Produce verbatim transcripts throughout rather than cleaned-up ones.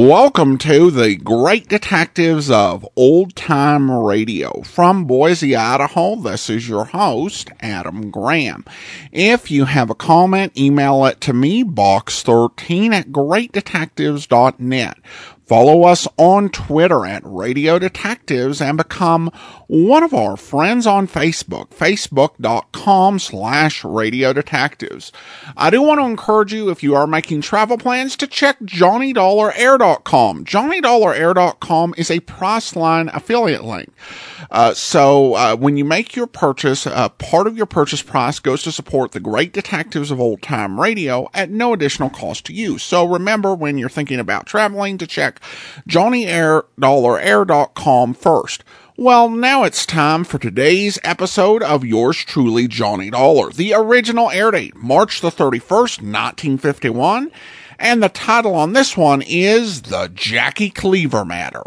Welcome to the Great Detectives of Old Time Radio. From Boise, Idaho, this is your host, Adam Graham. If you have a comment, email it to me, box thirteen at great detectives dot net. Follow us on Twitter at Radio Detectives and become one of our friends on Facebook, facebook.com slash Radio Detectives. I do want to encourage you, if you are making travel plans, to check Johnny Dollar Air dot com. Johnny Dollar Air dot com is a Priceline affiliate link. Uh, so uh, when you make your purchase, uh, part of your purchase price goes to support the Great Detectives of Old Time Radio at no additional cost to you. So remember, when you're thinking about traveling, to check Johnny Dollar Air dot com first. Well, now it's time for today's episode of yours truly, Johnny Dollar. The original air date, March the thirty-first, nineteen fifty-one, and the title on this one is The Jackie Cleaver Matter.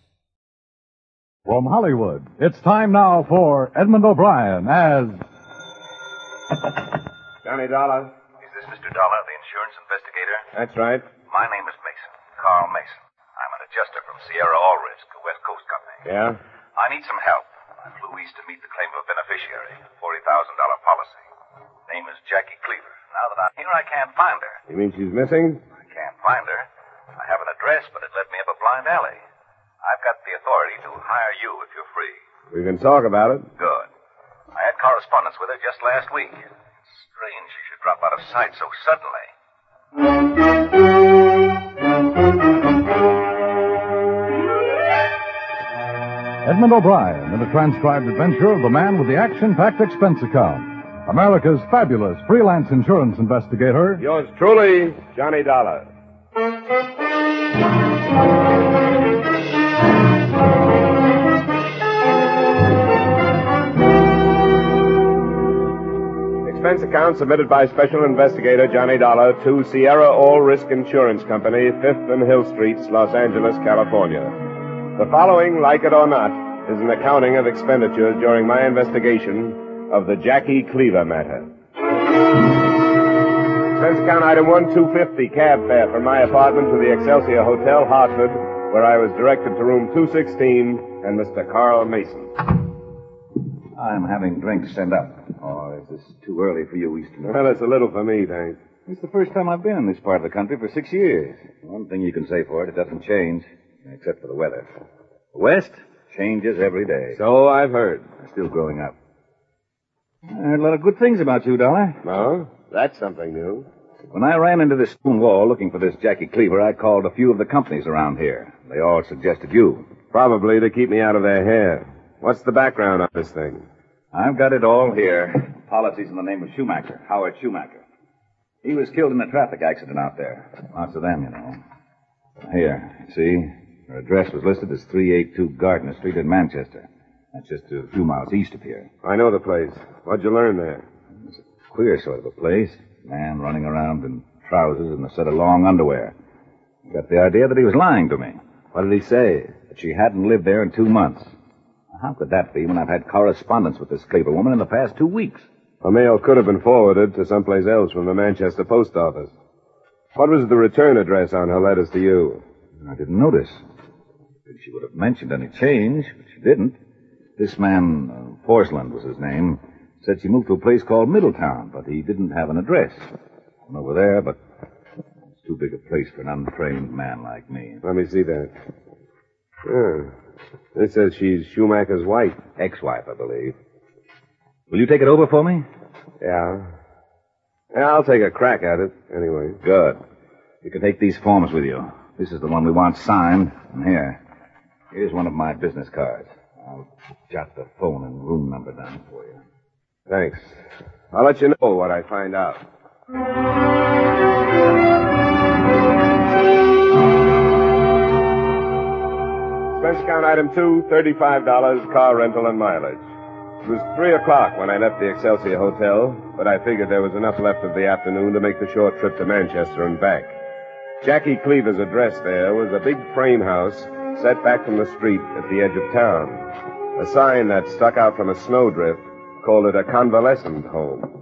From Hollywood, it's time now for Edmund O'Brien as... Johnny Dollar. Is this Mister Dollar, the insurance investigator? That's right. My name is Mason, Carl Mason. I'm an adjuster from Sierra All Risk, a West Coast company. Yeah? I need some help. I flew east to meet the claim of a beneficiary, a forty thousand dollars policy. Name is Jackie Cleaver. Now that I'm here, I can't find her. You mean she's missing? I can't find her. I have an address, but it led me up a blind alley. I've got the authority to hire you if you're free. We can talk about it. Good. I had correspondence with her just last week. It's strange she should drop out of sight so suddenly. Edmund O'Brien in a transcribed adventure of the man with the action-packed expense account. America's fabulous freelance insurance investigator. Yours truly, Johnny Dollar. Expense account submitted by Special Investigator Johnny Dollar to Sierra All Risk Insurance Company, fifth and Hill Streets, Los Angeles, California. The following, like it or not, is an accounting of expenditures during my investigation of the Jackie Cleaver matter. Expense account item one two fifty, cab fare from my apartment to the Excelsior Hotel, Hartford, where I was directed to room two sixteen and Mister Carl Mason. I'm having drinks sent up. Or is this too early for you, Easton? Well, it's a little for me, thanks. It's the first time I've been in this part of the country for six years. One thing you can say for it, it doesn't change, except for the weather. The West changes every day. So I've heard. I'm still growing up. I heard a lot of good things about you, Dollar. No? That's something new. When I ran into this stone wall looking for this Jackie Cleaver, I called a few of the companies around here. They all suggested you. Probably to keep me out of their hair. What's the background on this thing? I've got it all here. Policies in the name of Schumacher, Howard Schumacher. He was killed in a traffic accident out there. Lots of them, you know. Here, see? Her address was listed as three eighty-two Gardner Street in Manchester. That's just a few miles east of here. I know the place. What'd you learn there? It's a queer sort of a place. Man running around in trousers and a set of long underwear. I got the idea that he was lying to me. What did he say? That she hadn't lived there in two months. How could that be when I've had correspondence with this Cleaver woman in the past two weeks? The mail could have been forwarded to someplace else from the Manchester post office. What was the return address on her letters to you? I didn't notice. She would have mentioned any change, but she didn't. This man, uh, Forsland was his name, said she moved to a place called Middletown, but he didn't have an address. Went over there, but it's too big a place for an untrained man like me. Let me see that. Yeah. It says she's Schumacher's wife. Ex-wife, I believe. Will you take it over for me? Yeah. Yeah, I'll take a crack at it, anyway. Good. You can take these forms with you. This is the one we want signed. And here. Here's one of my business cards. I'll jot the phone and room number down for you. Thanks. I'll let you know what I find out. Expense account item two, thirty-five dollars, car rental and mileage. It was three o'clock when I left the Excelsior Hotel, but I figured there was enough left of the afternoon to make the short trip to Manchester and back. Jackie Cleaver's address there was a big frame house set back from the street at the edge of town. A sign that stuck out from a snowdrift called it a convalescent home.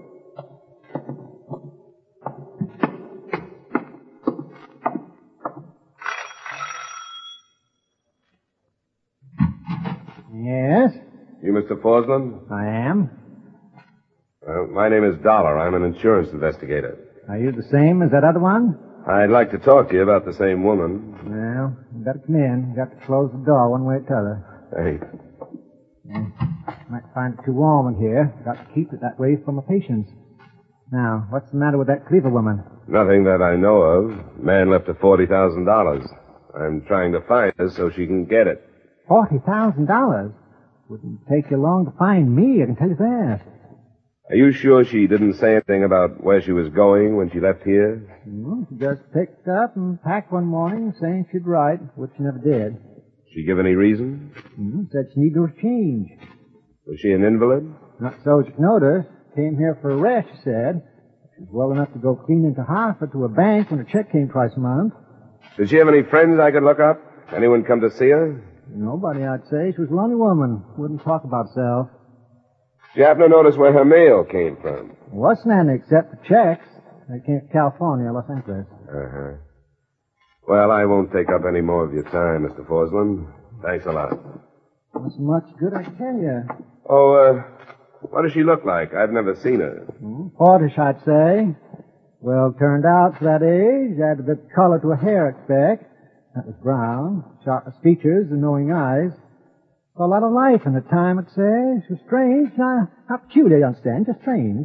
Yes, You Mister Forsland? I am. Uh, my name is Dollar. I'm an insurance investigator. Are you the same as that other one? I'd like to talk to you about the same woman. Well, you got to come in. You got to close the door one way or t'other. Thanks. Might find it too warm in here. Got to keep it that way for my patients. Now, what's the matter with that Cleaver woman? Nothing that I know of. Man left her forty thousand dollars. I'm trying to find her so she can get it. Forty thousand dollars? Wouldn't take you long to find me, I can tell you that. Are you sure she didn't say anything about where she was going when she left here? Well, she just picked up and packed one morning saying she'd write, which she never did. She give any reason? Hmm, said she needed a change. Was she an invalid? Not so she could notice. Came here for a rest, she said. She was well enough to go clean into Hartford to a bank when her check came twice a month. Did she have any friends I could look up? Anyone come to see her? Nobody, I'd say. She was a lonely woman. Wouldn't talk about herself. Did you happen to notice where her mail came from? Wasn't any except for checks. They came from California, Los Angeles. Uh-huh. Well, I won't take up any more of your time, Mister Forsland. Thanks a lot. Not so much good, I tell you. Oh, uh, what does she look like? I've never seen her. Hmm, Fortish, I'd say. Well turned out for that age. Added a bit of color to her hair, I expect. That was brown. Sharpest features and knowing eyes. Saw a lot of life in the time, I'd say. She was strange. Not, not peculiar, you understand. Just strange.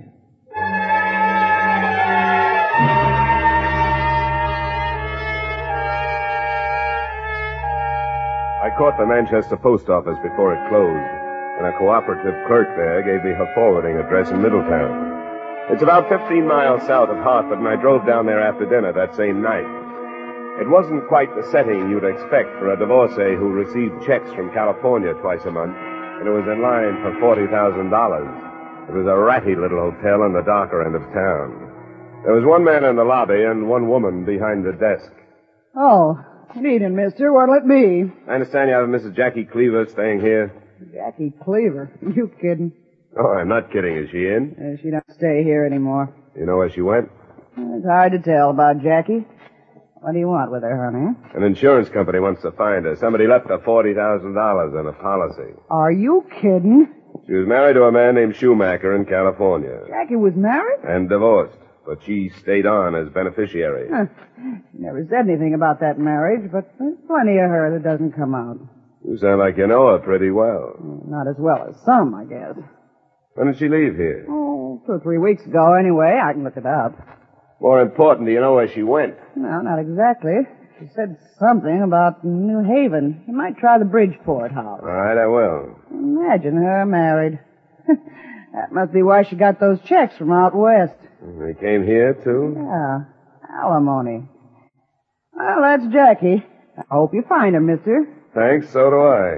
I caught the Manchester post office before it closed, and a cooperative clerk there gave me her forwarding address in Middletown. It's about fifteen miles south of Hartford, and I drove down there after dinner that same night. It wasn't quite the setting you'd expect for a divorcee who received checks from California twice a month, and who was in line for forty thousand dollars. It was a ratty little hotel in the darker end of town. There was one man in the lobby and one woman behind the desk. Oh, good evening, mister. What'll it be? I understand you have Missus Jackie Cleaver staying here. Jackie Cleaver. You kidding? Oh, I'm not kidding. Is she in? Uh, she don't stay here anymore. You know where she went? It's hard to tell about Jackie. What do you want with her, honey? An insurance company wants to find her. Somebody left her forty thousand dollars on a policy. Are you kidding? She was married to a man named Schumacher in California. Jackie was married? And divorced. But she stayed on as beneficiary. Huh. She never said anything about that marriage, but there's plenty of her that doesn't come out. You sound like you know her pretty well. Not as well as some, I guess. When did she leave here? Oh, two or three weeks ago, anyway. I can look it up. More important, do you know where she went? No, not exactly. She said something about New Haven. You might try the Bridgeport house. All right, I will. Imagine her married. That must be why she got those checks from out west. They came here, too? Yeah, alimony. Well, that's Jackie. I hope you find her, mister. Thanks, so do I.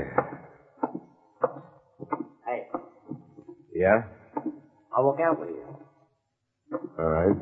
Hey, Yeah? I'll walk out with you. All right.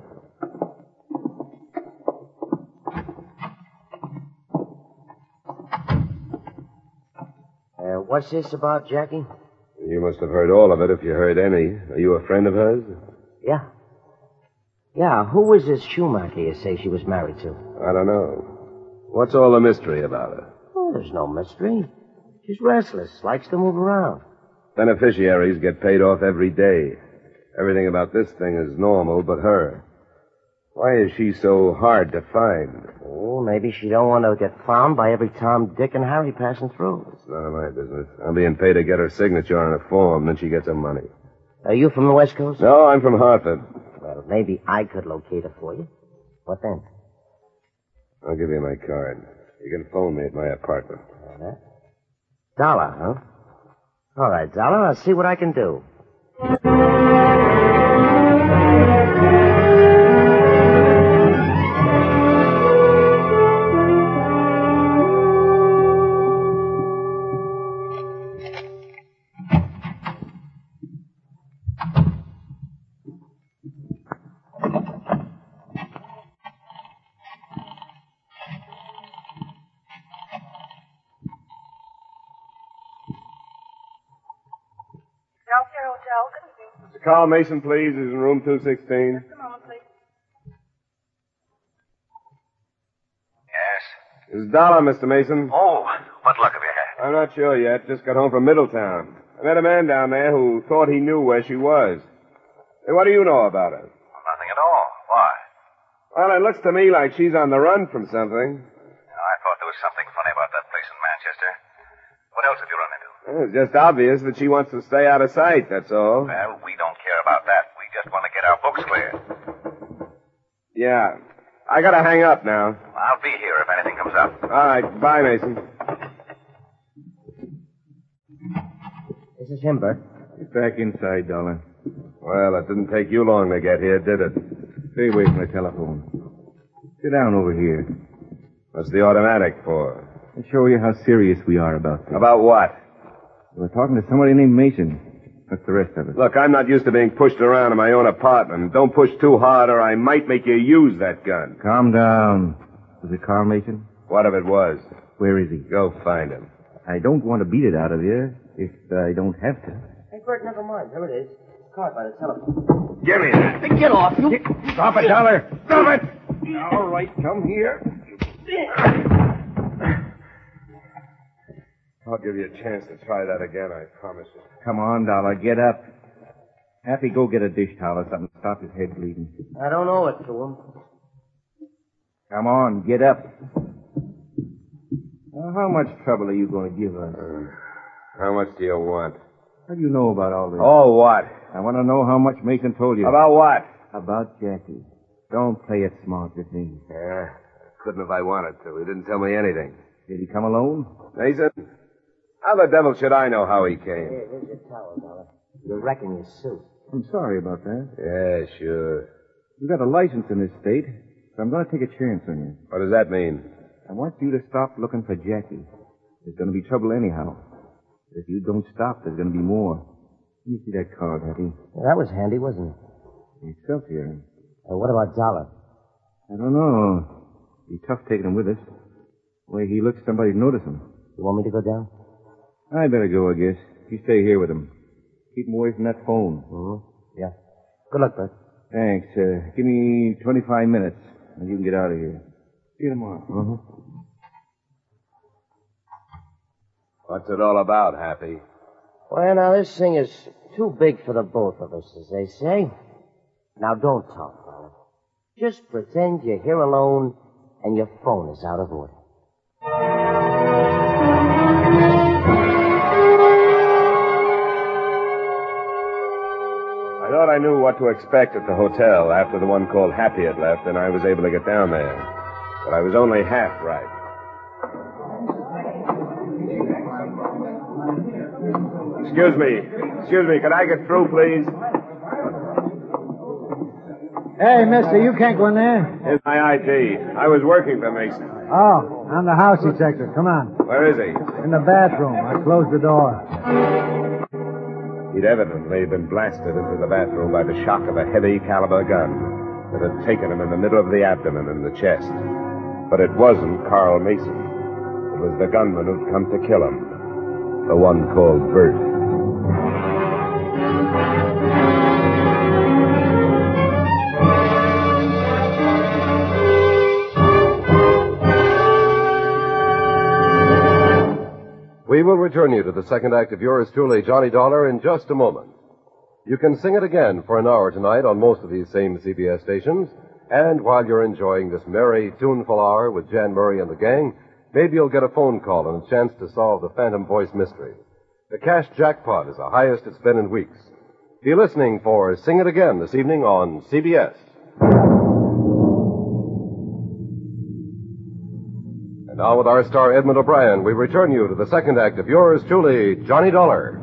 Uh, what's this about, Jackie? You must have heard all of it if you heard any. Are you a friend of hers? Yeah. Yeah, who was this Schumacher you say she was married to? I don't know. What's all the mystery about her? Oh, there's no mystery. She's restless, likes to move around. Beneficiaries get paid off every day. Everything about this thing is normal but her. Why is she so hard to find? Oh, maybe she don't want to get found by every Tom, Dick, and Harry passing through. It's none of my business. I'm being paid to get her signature on a form, then she gets her money. Are you from the West Coast? No, I'm from Hartford. Well, maybe I could locate her for you. What then? I'll give you my card. You can phone me at my apartment. All right. Dollar, huh? All right, Dollar, I'll see what I can do. Excelsior Hotel, good evening. Mister Carl Mason, please. He's in room two sixteen. Just a moment, please. Yes? This is Dollar, Mister Mason. Oh, what luck have you had? I'm not sure yet. Just got home from Middletown. I met a man down there who thought he knew where she was. Hey, what do you know about her? Well, nothing at all. Why? Well, it looks to me like she's on the run from something. I thought there was something funny about that place in Manchester. What else have you run into? Well, it's just obvious that she wants to stay out of sight, that's all. Well, we don't care about that. We just want to get our books clear. Yeah. I gotta hang up now. I'll be here if anything comes up. All right. Bye, Mason. This is him, Bert. Get back inside, darling. Well, it didn't take you long to get here, did it? Stay away from the telephone. Sit down over here. What's the automatic for? I'll show you how serious we are about this. About what? We're talking to somebody named Mason. What's the rest of it? Look, I'm not used to being pushed around in my own apartment. Don't push too hard or I might make you use that gun. Calm down. Was it Carl Mason? What if it was? Where is he? Go find him. I don't want to beat it out of you if I don't have to. Hey, Bert, never mind. There it is. Card by the telephone. Give me that. Hey, get off, you... Stop it, Dollar! Stop it! All right, come here. I'll give you a chance to try that again, I promise you. Come on, Dollar, get up. Happy, go get a dish towel or something. Stop his head bleeding. I don't owe it to him. Come on, get up. Now, how much trouble are you going to give us? Uh, how much do you want? What do you know about all this? Oh, what? I want to know how much Mason told you. About what? About Jackie. Don't play it smart with me. Yeah, couldn't if I wanted to. He didn't tell me anything. Did he come alone? Mason? How the devil should I know how he came? Here, here's your towel, Dollar. You're wrecking your suit. I'm sorry about that. Yeah, sure. You got a license in this state, so I'm going to take a chance on you. What does that mean? I want you to stop looking for Jackie. There's going to be trouble anyhow. If you don't stop, there's going to be more. Let me see that card, Happy. Well, that was handy, wasn't it? It's up here. Uh, what about Dollar? I don't know. Be tough taking him with us. The way he looks, somebody'd notice him. You want me to go down? I better go, I guess. You stay here with him. Keep him away from that phone. Mm-hmm. Yeah. Good luck, Bert. Thanks. Uh, give me twenty-five minutes, and you can get out of here. See you tomorrow. Mm-hmm. What's it all about, Happy? Well, now, this thing is too big for the both of us, as they say. Now, don't talk, Dollar. Just pretend you're here alone and your phone is out of order. I thought I knew what to expect at the hotel after the one called Happy had left, and I was able to get down there. But I was only half right. Excuse me. Excuse me. Could I get through, please? Hey, mister, you can't go in there. Here's my I D. I was working for Mason. Oh, I'm the house detective. Come on. Where is he? In the bathroom. I closed the door. He'd evidently been blasted into the bathroom by the shock of a heavy caliber gun that had taken him in the middle of the abdomen and the chest. But it wasn't Carl Mason. It was the gunman who'd come to kill him. The one called Bert. We will return you to the second act of yours truly, Johnny Dollar, in just a moment. You can sing it again for an hour tonight on most of these same C B S stations. And while you're enjoying this merry, tuneful hour with Jan Murray and the gang, maybe you'll get a phone call and a chance to solve the Phantom Voice mystery. The cash jackpot is the highest it's been in weeks. Be listening for Sing It Again this evening on C B S. And now with our star Edmund O'Brien, we return you to the second act of yours truly, Johnny Dollar.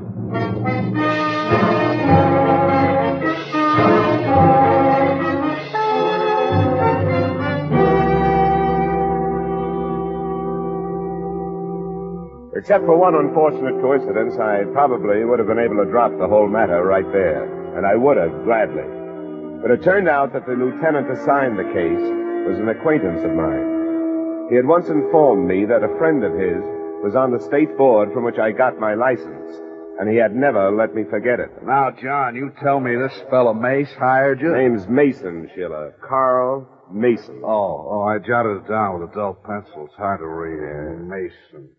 Except for one unfortunate coincidence, I probably would have been able to drop the whole matter right there. And I would have, gladly. But it turned out that the lieutenant assigned the case was an acquaintance of mine. He had once informed me that a friend of his was on the state board from which I got my license, and he had never let me forget it. Now, John, you tell me this fellow Mace hired you? Name's Mason, Sheila. Carl Mason. Oh, oh, I jotted it down with a dull pencil. It's hard to read. Yeah. Mason.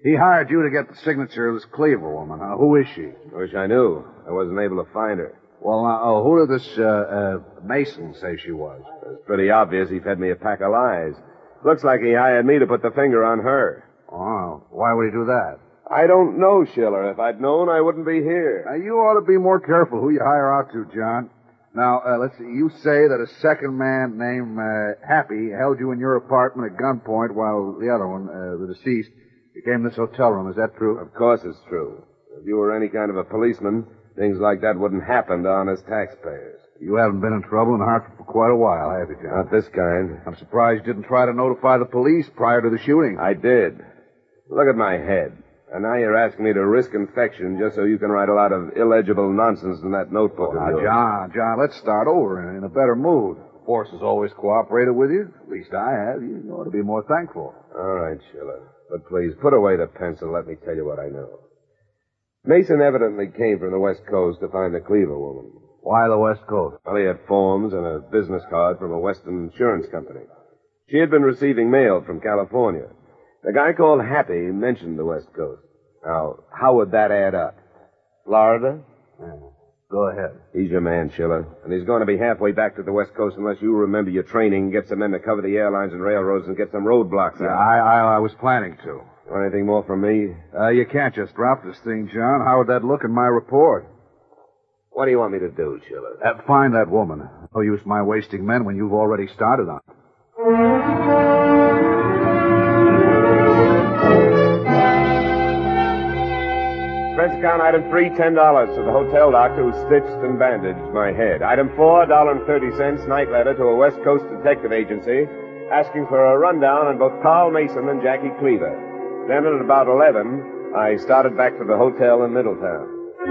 He hired you to get the signature of this Cleaver woman. Huh? Who is she? I wish I knew. I wasn't able to find her. Well, now, uh, who did this uh, uh, Mason say she was? It's pretty obvious he fed me a pack of lies. Looks like he hired me to put the finger on her. Oh, why would he do that? I don't know, Schiller. If I'd known, I wouldn't be here. Now, you ought to be more careful who you hire out to, John. Now, uh, let's see. You say that a second man named uh, Happy held you in your apartment at gunpoint while the other one, uh, the deceased, became this hotel room. Is that true? Of course it's true. If you were any kind of a policeman, things like that wouldn't happen to honest taxpayers. You haven't been in trouble in Hartford for quite a while, have you, John? Not this kind. I'm surprised you didn't try to notify the police prior to the shooting. I did. Look at my head. And now you're asking me to risk infection just so you can write a lot of illegible nonsense in that notebook Oh, of now, yours. John, John, let's start over in, in a better mood. The force has always cooperated with you. At least I have. You ought to be more thankful. All right, Schiller. But please, put away the pencil. Let me tell you what I know. Mason evidently came from the West Coast to find the Cleaver woman. Why the West Coast? Well, he had forms and a business card from a Western insurance company. She had been receiving mail from California. The guy called Happy mentioned the West Coast. Now, how would that add up? Florida? Yeah. Go ahead. He's your man, Schiller. And he's going to be halfway back to the West Coast unless you remember your training, get some men to cover the airlines and railroads, and get some roadblocks Yeah, out. I, I, I was planning to. Want anything more from me? Uh, you can't just drop this thing, John. How would that look in my report? What do you want me to do, Schiller? Uh, find that woman. No use my wasting men when you've already started on it. Expense account item three, ten dollars to the hotel doctor who stitched and bandaged my head. Item four, a dollar and thirty cents, night letter to a West Coast detective agency asking for a rundown on both Carl Mason and Jackie Cleaver. Then at about eleven, I started back to the hotel in Middletown.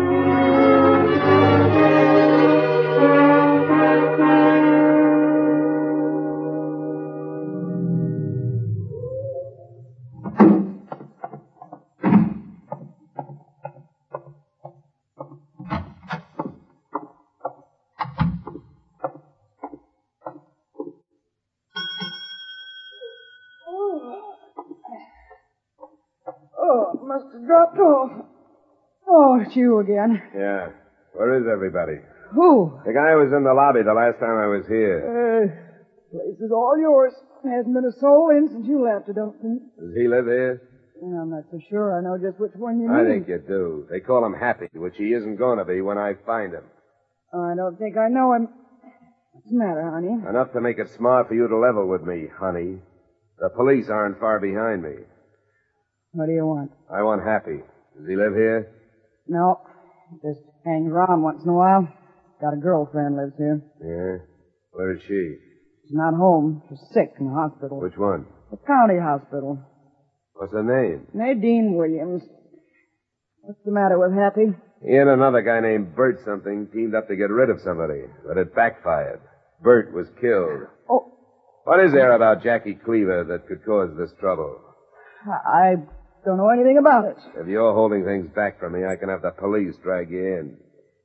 Oh, must have dropped off. Oh, it's you again. Yeah. Where is everybody? Who? The guy who was in the lobby the last time I was here. Uh, place is all yours. Hasn't been a soul in since you left, I don't think. Does he live here? Well, I'm not so sure I know just which one you I mean. think you do. They call him Happy, which he isn't going to be when I find him. Oh, I don't think I know him. What's the matter, honey? Enough to make it smart for you to level with me, honey. The police aren't far behind me. What do you want? I want Happy. Does he live here? No. Just hangs around once in a while. Got a girlfriend lives here. Yeah? Where is she? She's not home. She's sick in the hospital. Which one? The county hospital. What's her name? Nadine Williams. What's the matter with Happy? He and another guy named Bert something teamed up to get rid of somebody, but it backfired. Bert was killed. Oh. What is there about Jackie Cleaver that could cause this trouble? I don't know anything about it. If you're holding things back from me, I can have the police drag you in.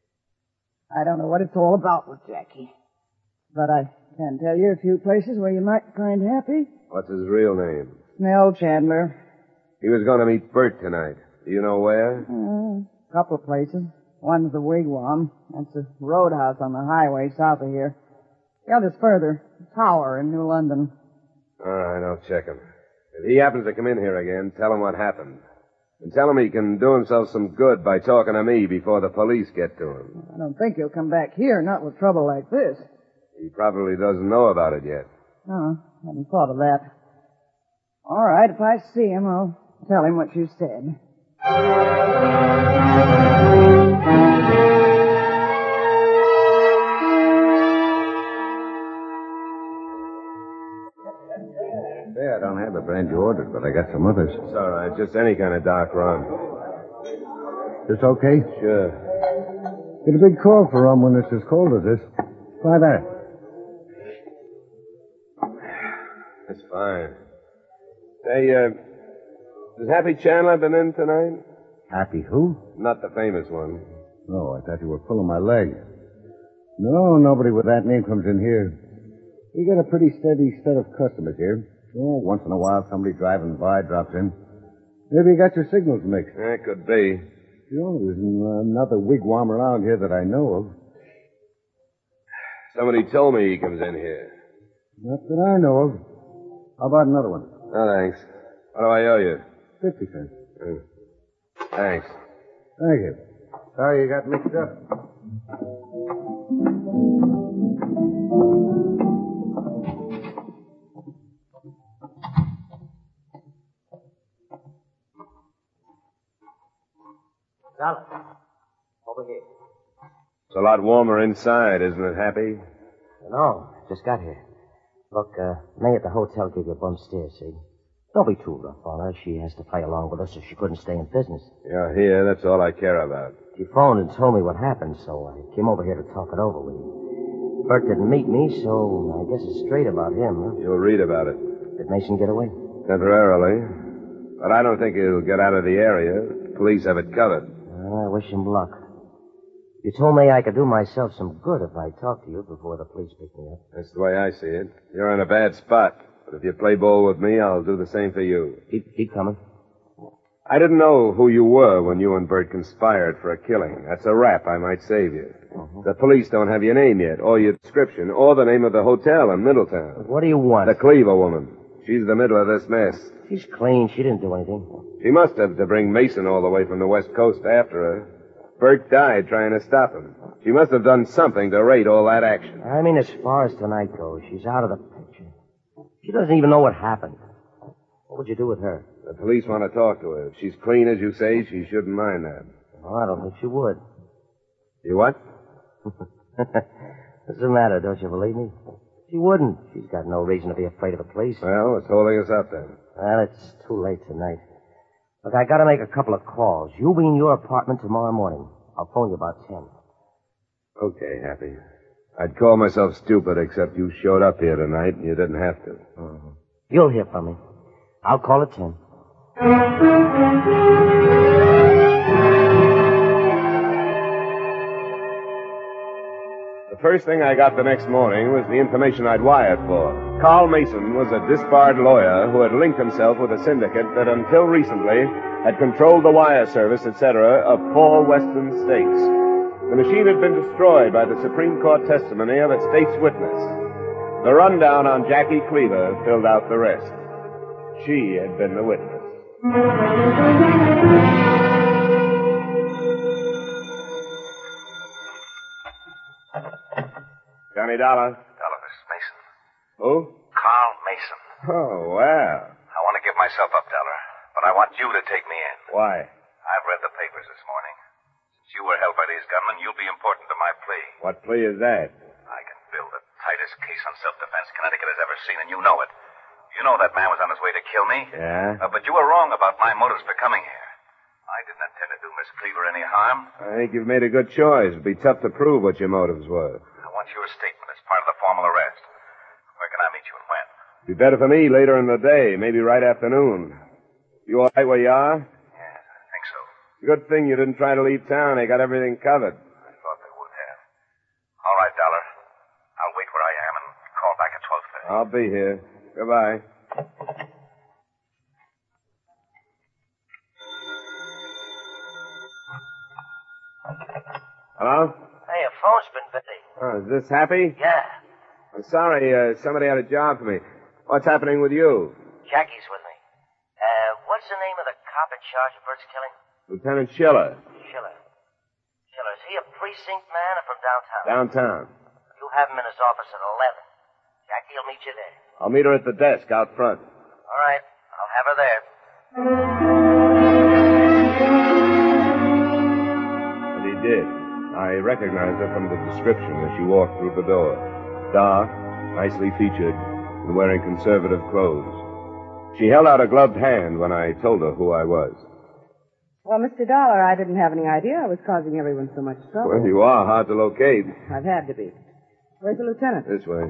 I don't know what it's all about with Jackie. But I can tell you a few places where you might find Happy. What's his real name? Snell Chandler. He was going to meet Bert tonight. Do you know where? Uh, a couple of places. One's the Wigwam. That's a roadhouse on the highway south of here. The other's further. The Tower in New London. All right, I'll check him. If he happens to come in here again, tell him what happened. And tell him he can do himself some good by talking to me before the police get to him. I don't think he'll come back here, not with trouble like this. He probably doesn't know about it yet. Oh, hadn't thought of that. All right, if I see him, I'll tell him what you said. Say, I don't have the brand you ordered, but I got some others. It's all right. Just any kind of dark rum. This okay? Sure. Get a big call for rum when it's as cold as this. Try that. That's fine. Say, uh, has Happy Chandler been in tonight? Happy who? Not the famous one. Oh, I thought you were pulling my leg. No, nobody with that name comes in here. We got a pretty steady set of customers here. Oh, once in a while, somebody driving by drops in. Maybe you got your signals mixed. That could be. You know, there's another wigwam around here that I know of. Somebody told me he comes in here. Not that I know of. How about another one? No, thanks. What do I owe you? Fifty cents. Uh, thanks. Thank you. Sorry you got mixed up. Dollar. Over here. It's a lot warmer inside, isn't it, Happy? No, just got here. Look, uh, May at the hotel gave you a bum steer, see? Don't be too rough on her. She has to play along with us if she couldn't stay in business. You're here. That's all I care about. She phoned and told me what happened, so I came over here to talk it over with you. Bert didn't meet me, so I guess it's straight about him, huh? You'll read about it. Did Mason get away? Temporarily. But I don't think he'll get out of the area. The police have it covered. Well, I wish him luck. You told me I could do myself some good if I talked to you before the police pick me up. That's the way I see it. You're in a bad spot. But if you play ball with me, I'll do the same for you. Keep, keep coming. I didn't know who you were when you and Bert conspired for a killing. That's a rap. I might save you. Uh-huh. The police don't have your name yet, or your description, or the name of the hotel in Middletown. But what do you want? The Cleaver woman. She's the middle of this mess. She's clean. She didn't do anything. She must have to bring Mason all the way from the West Coast after her. Bert died trying to stop him. She must have done something to rate all that action. I mean, as far as tonight goes, she's out of the picture. She doesn't even know what happened. What would you do with her? The police want to talk to her. If she's clean, as you say, she shouldn't mind that. Oh, I don't think she would. You what? What's the matter? Don't you believe me? She wouldn't. She's got no reason to be afraid of the police. Well, what's holding us up then? Well, it's too late tonight. Look, I gotta make a couple of calls. You'll be in your apartment tomorrow morning. I'll phone you about ten. Okay, Happy. I'd call myself stupid, except you showed up here tonight and you didn't have to. Mm-hmm. You'll hear from me. I'll call at ten. The first thing I got the next morning was the information I'd wired for. Carl Mason was a disbarred lawyer who had linked himself with a syndicate that until recently had controlled the wire service, et cetera, of four western states. The machine had been destroyed by the Supreme Court testimony of a state's witness. The rundown on Jackie Cleaver filled out the rest. She had been the witness. Johnny Dollar. Dollar, this is Mason. Who? Carl Mason. Oh, well. I want to give myself up, Dollar, but I want you to take me in. Why? I've read the papers this morning. Since you were held by these gunmen, you'll be important to my plea. What plea is that? I can build the tightest case on self-defense Connecticut has ever seen, and you know it. You know that man was on his way to kill me. Yeah? Uh, but you were wrong about my motives for coming here. I didn't intend to do Miss Cleaver any harm. I think you've made a good choice. It'd be tough to prove what your motives were. I want your statement as part of the formal arrest. Where can I meet you and when? Be better for me later in the day, maybe right afternoon. You all right where you are? Yes, I think so. Good thing you didn't try to leave town. They got everything covered. I thought they would have. All right, Dollar. I'll wait where I am and call back at twelve thirty. I'll be here. Goodbye. Hello? Hey, your phone's been busy. Oh, is this Happy? Yeah. I'm sorry, uh, somebody had a job for me. What's happening with you? Jackie's with me. Uh, what's the name of the cop in charge of Bert's killing? Lieutenant Schiller. Schiller. Schiller, is he a precinct man or from downtown? Downtown. You have him in his office at eleven. Jackie will meet you there. I'll meet her at the desk out front. All right. I'll have her there. And he did. I recognized her from the description as she walked through the door. Dark, nicely featured, and wearing conservative clothes. She held out a gloved hand when I told her who I was. Well, Mister Dollar, I didn't have any idea I was causing everyone so much trouble. Well, you are hard to locate. I've had to be. Where's the lieutenant? This way.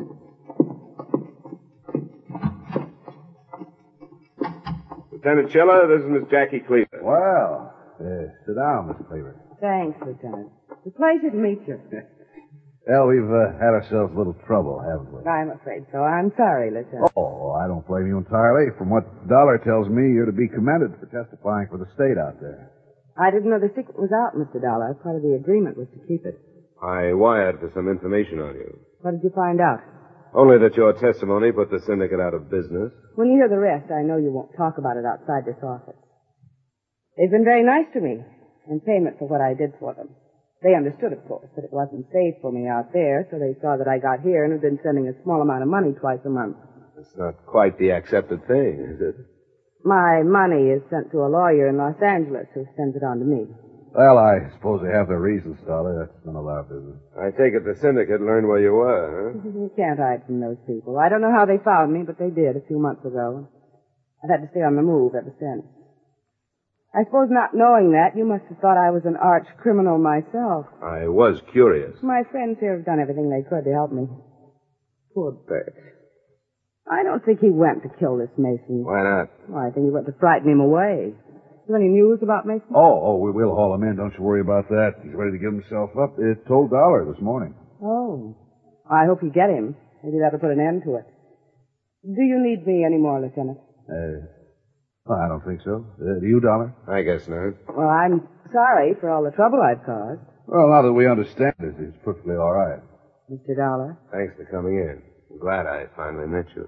Lieutenant Schiller, this is Miss Jackie Cleaver. Well, uh, sit down, Miss Cleaver. Thanks, Lieutenant. It's a pleasure to meet you. Well, we've uh, had ourselves a little trouble, haven't we? I'm afraid so. I'm sorry, Lieutenant. Oh, I don't blame you entirely. From what Dollar tells me, you're to be commended for testifying for the state out there. I didn't know the secret was out, Mister Dollar. Part of the agreement was to keep it. I wired for some information on you. What did you find out? Only that your testimony put the syndicate out of business. When you hear the rest, I know you won't talk about it outside this office. They've been very nice to me in payment for what I did for them. They understood, of course, that it wasn't safe for me out there, so they saw that I got here and have been sending a small amount of money twice a month. It's not quite the accepted thing, is it? My money is sent to a lawyer in Los Angeles who sends it on to me. Well, I suppose they have their reasons, Dollar. That's none of our business. I take it the syndicate learned where you were, huh? You can't hide from those people. I don't know how they found me, but they did a few months ago. I've had to stay on the move ever since. I suppose not knowing that, you must have thought I was an arch criminal myself. I was curious. My friends here have done everything they could to help me. Poor Bert. I don't think he went to kill this Mason. Why not? Well, I think he went to frighten him away. Is there any news about Mason? Oh, oh, we will haul him in. Don't you worry about that. He's ready to give himself up. It told Dollar this morning. Oh. I hope you get him. Maybe that'll put an end to it. Do you need me anymore, Lieutenant? Uh, well, I don't think so. Uh, do you, Dollar? I guess not. Well, I'm sorry for all the trouble I've caused. Well, now that we understand it, it's perfectly all right. Mister Dollar? Thanks for coming in. I'm glad I finally met you.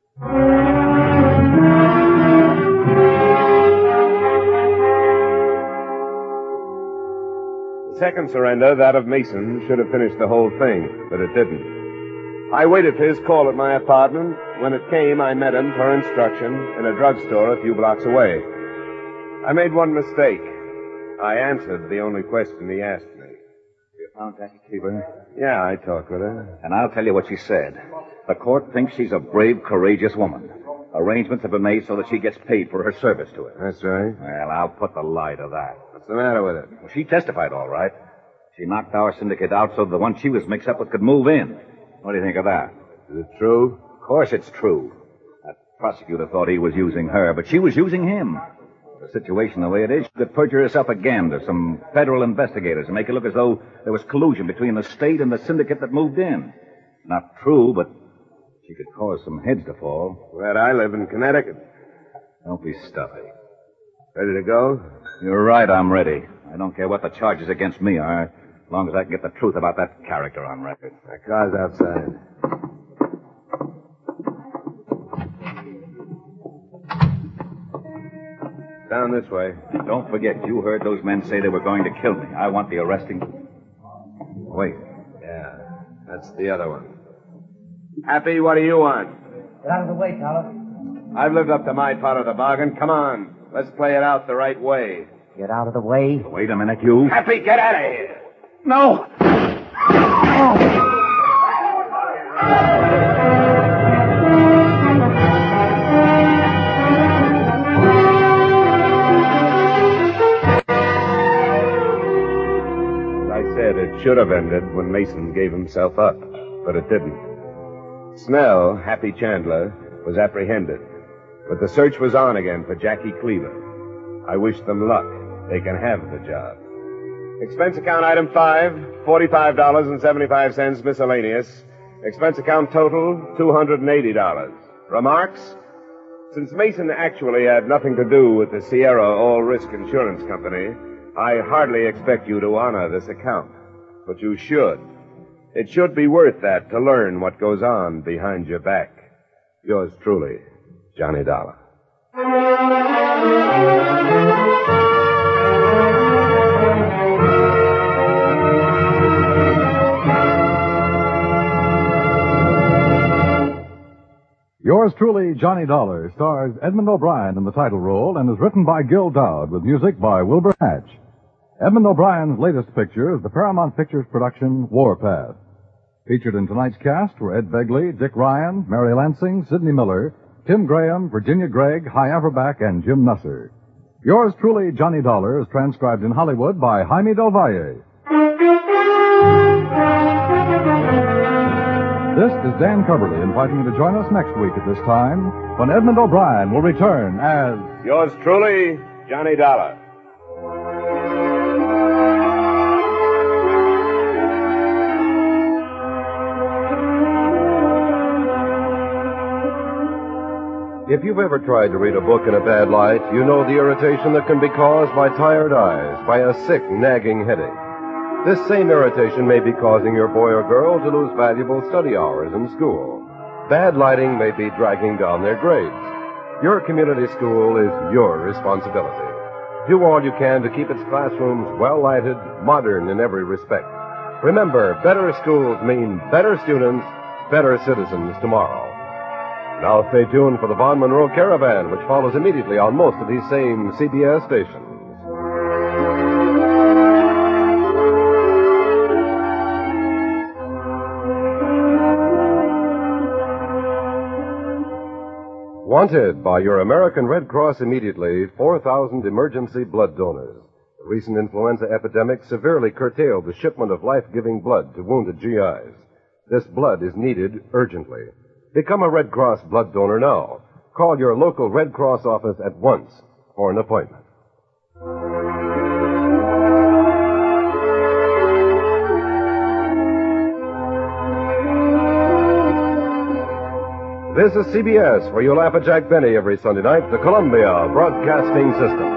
The second surrender, that of Mason, should have finished the whole thing, but it didn't. I waited for his call at my apartment. When it came, I met him, per instruction, in a drugstore a few blocks away. I made one mistake. I answered the only question he asked me. You found Jackie Cleaver? Yeah, I talked with her. And I'll tell you what she said. The court thinks she's a brave, courageous woman. Arrangements have been made so that she gets paid for her service to it. That's right. Well, I'll put the lie to that. What's the matter with it? Well, she testified all right. She knocked our syndicate out so the one she was mixed up with could move in. What do you think of that? Is it true? Of course it's true. That prosecutor thought he was using her, but she was using him. The situation the way it is, she could perjure herself again to some federal investigators and make it look as though there was collusion between the state and the syndicate that moved in. Not true, but she could cause some heads to fall. Glad I live in Connecticut. Don't be stuffy. Ready to go? You're right, I'm ready. I don't care what the charges against me are, as long as I can get the truth about that character on record. My car's outside. Down this way. Don't forget, you heard those men say they were going to kill me. I want the arresting. Wait. Yeah, that's the other one. Happy, what do you want? Get out of the way, Dollar. I've lived up to my part of the bargain. Come on. Let's play it out the right way. Get out of the way. Wait a minute, you. Happy, get out of here. No! It should have ended when Mason gave himself up, but it didn't. Snell, Happy Chandler, was apprehended, but the search was on again for Jackie Cleaver. I wish them luck. They can have the job. Expense account item five, forty-five dollars and seventy-five cents miscellaneous. Expense account total, two hundred eighty dollars. Remarks? Since Mason actually had nothing to do with the Sierra All Risk Insurance Company, I hardly expect you to honor this account. But you should. It should be worth that to learn what goes on behind your back. Yours truly, Johnny Dollar. Yours truly, Johnny Dollar, stars Edmund O'Brien in the title role and is written by Gil Dowd with music by Wilbur Hatch. Edmund O'Brien's latest picture is the Paramount Pictures production Warpath. Featured in tonight's cast were Ed Begley, Dick Ryan, Mary Lansing, Sidney Miller, Tim Graham, Virginia Gregg, Hy Averback, and Jim Nusser. Yours truly, Johnny Dollar, is transcribed in Hollywood by Jaime Del Valle. This is Dan Coverly inviting you to join us next week at this time when Edmund O'Brien will return as... Yours truly, Johnny Dollar. If you've ever tried to read a book in a bad light, you know the irritation that can be caused by tired eyes, by a sick, nagging headache. This same irritation may be causing your boy or girl to lose valuable study hours in school. Bad lighting may be dragging down their grades. Your community school is your responsibility. Do all you can to keep its classrooms well-lighted, modern in every respect. Remember, better schools mean better students, better citizens tomorrow. Now stay tuned for the Von Monroe Caravan, which follows immediately on most of these same C B S stations. Wanted by your American Red Cross immediately, four thousand emergency blood donors. The recent influenza epidemic severely curtailed the shipment of life-giving blood to wounded G Is. This blood is needed urgently. Become a Red Cross blood donor now. Call your local Red Cross office at once for an appointment. This is C B S, where you laugh at Jack Benny every Sunday night, the Columbia Broadcasting System.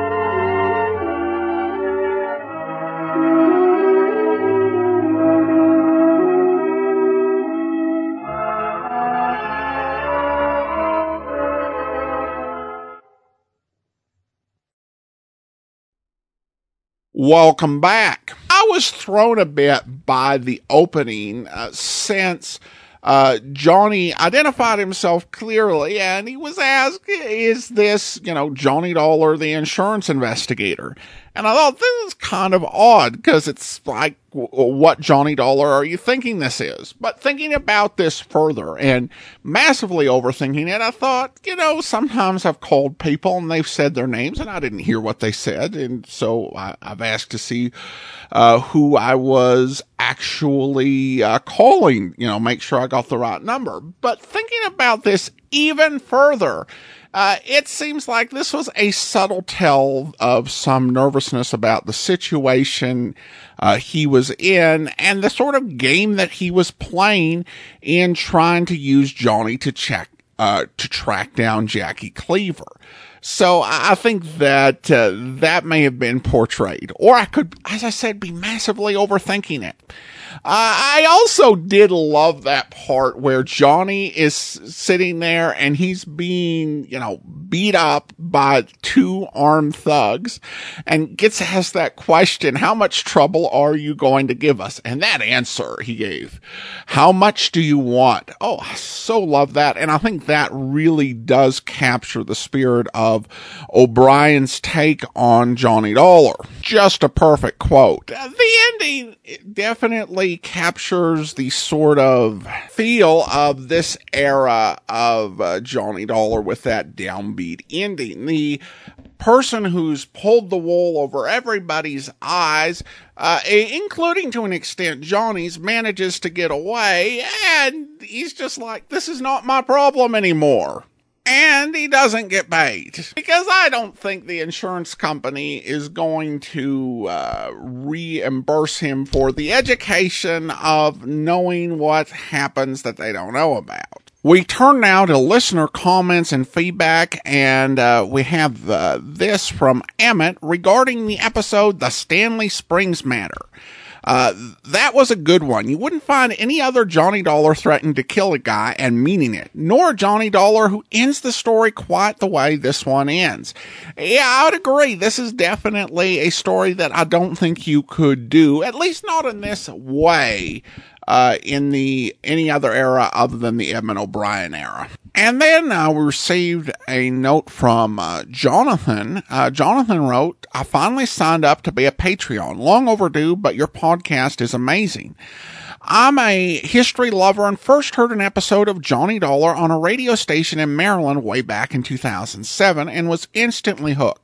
Welcome back. I was thrown a bit by the opening uh, since uh, Johnny identified himself clearly and he was asked, is this, you know, Johnny Dollar, the insurance investigator? And I thought this is kind of odd because it's like, what Johnny Dollar are you thinking this is? But thinking about this further and massively overthinking it, I thought, you know, sometimes I've called people and they've said their names and I didn't hear what they said. And so I, I've asked to see uh, who I was actually uh, calling, you know, make sure I got the right number. But thinking about this even further, Uh, it seems like this was a subtle tell of some nervousness about the situation uh, he was in and the sort of game that he was playing in trying to use Johnny to check, uh, to track down Jackie Cleaver. So I think that uh, that may have been portrayed, or I could, as I said, be massively overthinking it. Uh, I also did love that part where Johnny is sitting there and he's being, you know, beat up by two armed thugs and gets asked that question, how much trouble are you going to give us? And that answer he gave, how much do you want? Oh, I so love that. And I think that really does capture the spirit of O'Brien's take on Johnny Dollar. Just a perfect quote. The ending definitely captures the sort of feel of this era of uh, Johnny Dollar with that downbeat ending. The person who's pulled the wool over everybody's eyes, uh, including to an extent Johnny's, manages to get away, and he's just like, this is not my problem anymore. And he doesn't get paid. Because I don't think the insurance company is going to uh, reimburse him for the education of knowing what happens that they don't know about. We turn now to listener comments and feedback, and uh, we have uh, this from Emmett regarding the episode The Stanley Springs Matter. Uh, that was a good one. You wouldn't find any other Johnny Dollar threatening to kill a guy and meaning it, nor Johnny Dollar who ends the story quite the way this one ends. Yeah, I would agree. This is definitely a story that I don't think you could do, at least not in this way, uh, in the, any other era other than the Edmund O'Brien era. And then uh, we received a note from uh, Jonathan. Uh, Jonathan wrote, I finally signed up to be a Patreon. Long overdue, but your podcast is amazing. I'm a history lover and first heard an episode of Johnny Dollar on a radio station in Maryland way back in two thousand seven and was instantly hooked.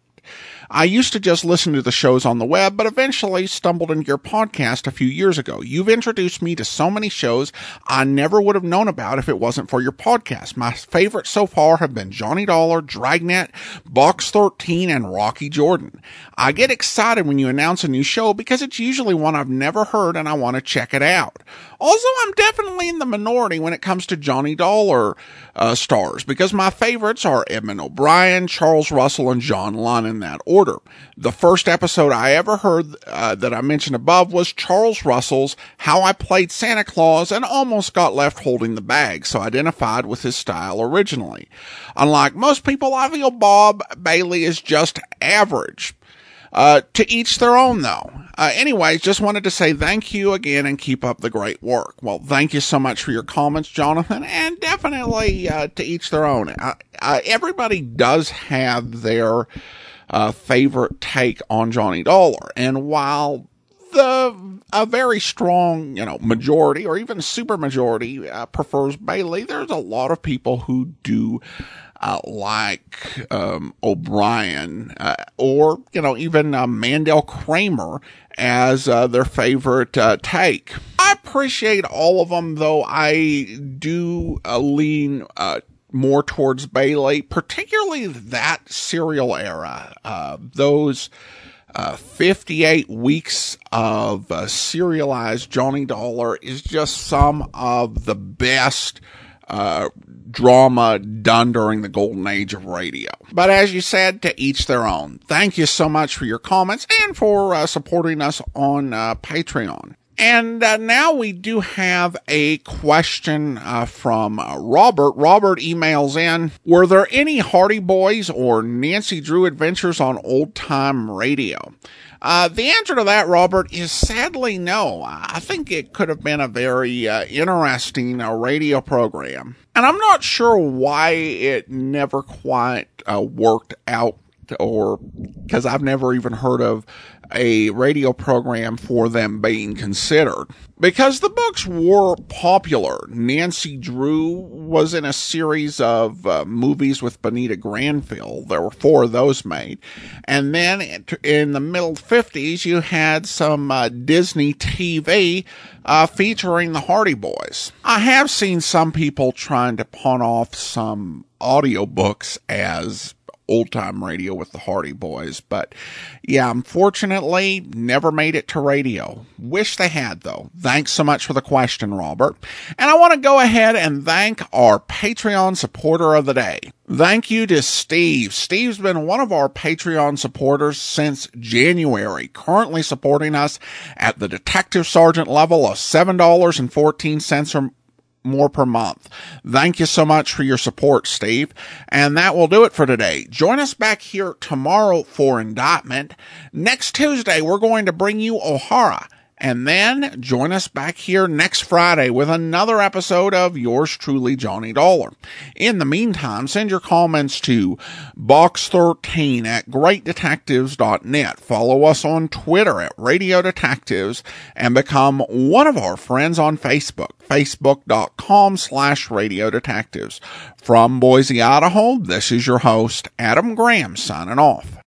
I used to just listen to the shows on the web, but eventually stumbled into your podcast a few years ago. You've introduced me to so many shows I never would have known about if it wasn't for your podcast. My favorites so far have been Johnny Dollar, Dragnet, Box thirteen, and Rocky Jordan. I get excited when you announce a new show because it's usually one I've never heard and I want to check it out. Also, I'm definitely in the minority when it comes to Johnny Dollar uh, stars, because my favorites are Edmund O'Brien, Charles Russell, and John Lunn in that order. The first episode I ever heard uh, that I mentioned above was Charles Russell's How I Played Santa Claus and Almost Got Left Holding the Bag, so I identified with his style originally. Unlike most people, I feel Bob Bailey is just average. Uh, to each their own, though. Uh, anyways, just wanted to say thank you again and keep up the great work. Well, thank you so much for your comments, Jonathan, and definitely uh, to each their own. Uh, uh, everybody does have their uh, favorite take on Johnny Dollar, and while the a very strong, you know, majority or even super majority uh, prefers Bailey, there's a lot of people who do Uh, like um, O'Brien, uh, or, you know, even uh, Mandel Kramer as uh, their favorite uh, take. I appreciate all of them, though I do uh, lean uh, more towards Bailey, particularly that serial era. Uh, those uh, fifty-eight weeks of uh, serialized Johnny Dollar is just some of the best Uh, drama done during the golden age of radio. But as you said, to each their own. Thank you so much for your comments and for uh, supporting us on uh, Patreon. And uh, now we do have a question uh, from uh, Robert. Robert emails in, were there any Hardy Boys or Nancy Drew adventures on old time radio? Uh, the answer to that, Robert, is sadly no. I think it could have been a very uh, interesting uh, radio program. And I'm not sure why it never quite uh, worked out, or because I've never even heard of a radio program for them being considered. Because the books were popular. Nancy Drew was in a series of uh, movies with Bonita Granville. There were four of those made. And then in the middle fifties, you had some uh, Disney T V uh, featuring the Hardy Boys. I have seen some people trying to pawn off some audiobooks as old-time radio with the Hardy Boys, but yeah, unfortunately, never made it to radio. Wish they had, though. Thanks so much for the question, Robert. And I want to go ahead and thank our Patreon supporter of the day. Thank you to Steve. Steve's been one of our Patreon supporters since January, currently supporting us at the Detective Sergeant level of seven dollars and fourteen cents or more per month. Thank you so much for your support, Steve. And that will do it for today. Join us back here tomorrow for Indictment. Next Tuesday, we're going to bring you O'Hara. And then join us back here next Friday with another episode of Yours Truly, Johnny Dollar. In the meantime, send your comments to box thirteen at great detectives dot net. Follow us on Twitter at Radio Detectives and become one of our friends on Facebook, facebook.com slash Radio Detectives. From Boise, Idaho, this is your host, Adam Graham, signing off.